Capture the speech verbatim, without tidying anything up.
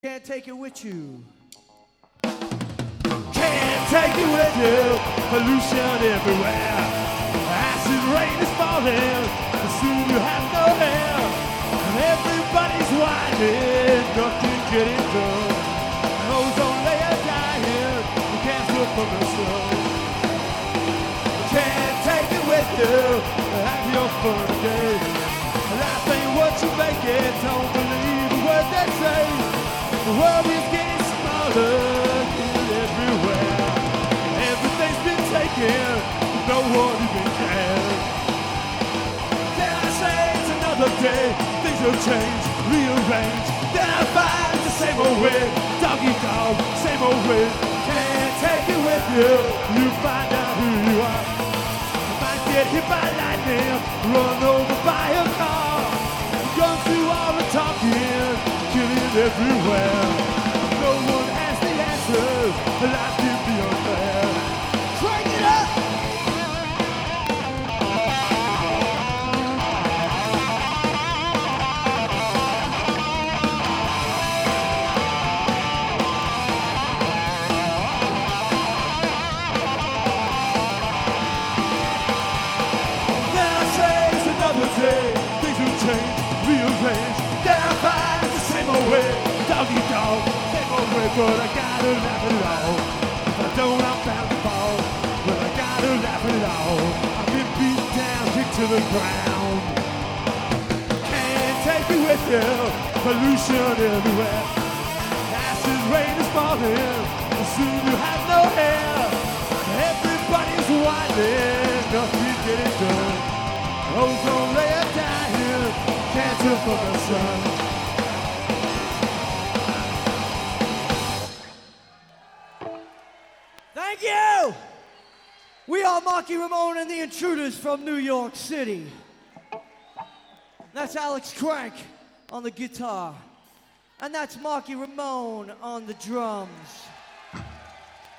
Can't take it with you. Can't take it with you. Pollution everywhere. Acid rain is falling. And soon you have no hair. And everybody's whining. Nothing getting done. An ozone layer dying. The cancer from the sun. Can't take it with you. Have your fun today. Life ain't what you make it. Don't believe a word they say. The world is getting smaller, getting everywhere. Everything's been taken, no one even cares. Then I say it's another day, things will change, rearrange. Then I find the same old way, doggy dog, same old way. Can't take it with you, you find out who you are. You might get hit by lightning, run over by a car. Guns do all the talking, killing everywhere. No one has the answers, life can be unfair. Crank it up! Then I say it's another day, things will change, rearrange. Then I find the same old way, doggy dog, same old way, but I gotta laugh it all. If I don't, I'm bound to fall, but I gotta laugh it all. I've been beat down, kicked to the ground. Can't take it with you, pollution everywhere. Acid rain is falling, and soon you have no hair. Everybody's whining, nothing's getting done. Ozone layer dying, cancer from the sun. Thank you! We are Marky Ramone and the Intruders from New York City. That's Alex Crank on the guitar. And that's Marky Ramone on the drums.